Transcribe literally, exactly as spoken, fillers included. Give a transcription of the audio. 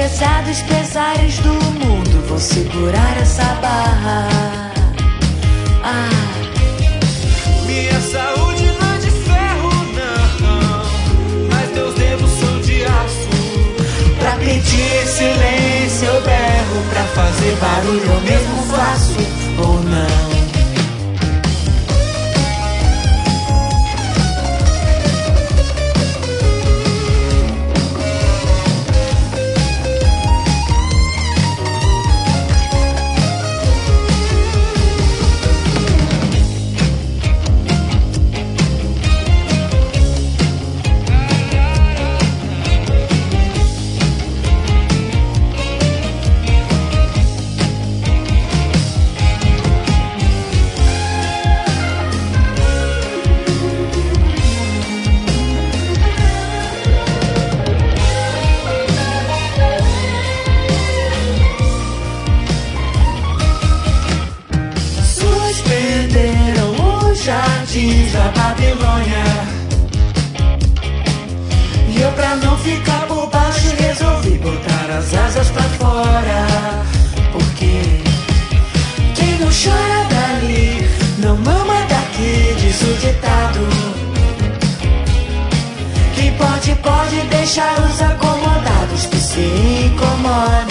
pesados pesares do mundo, vou segurar essa barra. Ah. Minha saúde não é de ferro, não, mas meus dedos são de aço. Pra pedir silêncio eu berro, pra fazer barulho eu mesmo faço, ou não. Jardins da Babilônia, e eu, pra não ficar por baixo, resolvi botar as asas pra fora. Porque quem não chora dali não mama daqui, diz o ditado. Quem pode, pode deixar os acomodados que se incomodam.